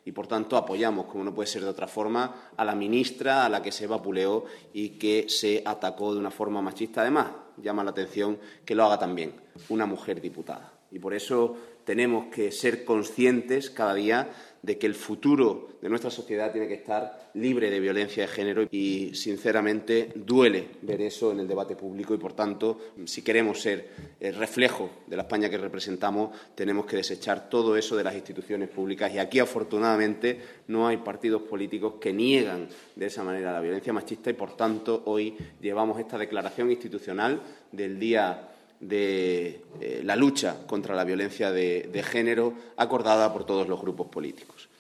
y, por tanto, apoyamos, como no puede ser de otra forma, a la ministra a la que se vapuleó y que se atacó de una forma machista. Además, llama la atención que lo haga también una mujer diputada. Y por eso tenemos que ser conscientes cada día de que el futuro de nuestra sociedad tiene que estar libre de violencia de género y, sinceramente, duele ver eso en el debate público y, por tanto, si queremos ser el reflejo de la España que representamos, tenemos que desechar todo eso de las instituciones públicas. Y aquí, afortunadamente, no hay partidos políticos que niegan de esa manera la violencia machista y, por tanto, hoy llevamos esta declaración institucional del Día de la lucha contra la violencia de género acordada por todos los grupos políticos.